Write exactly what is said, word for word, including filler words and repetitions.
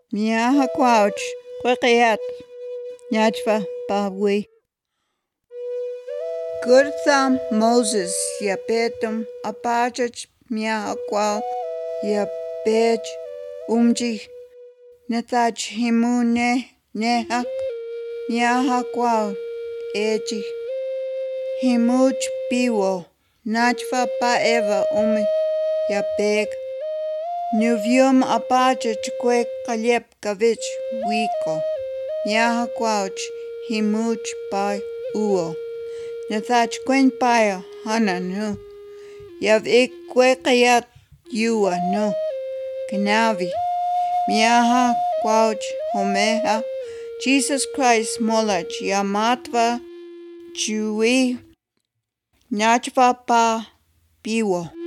Miaha Quouch, Quakiat, Nyachva Bawi. Gurtham Moses, Yabetum, Abajaj, Miaha Qual, Yabej, Umji, Nethach Himune, Nehak, Miaha Qual, Eji, Himuch Biwo, Nachva Baeva Umi, Yabeg. Nuvium Abajaj Quek Kalep Gavich, Wiko, Miaha Quouch, Himuch Bai Uo. Nathach Quen Paya, Hana no. Yav ik Quekayat Yua no. Kanavi. Miaha Quouch Homeha. Jesus Christ Molach Yamatva Chui Nachva Pa Biwo.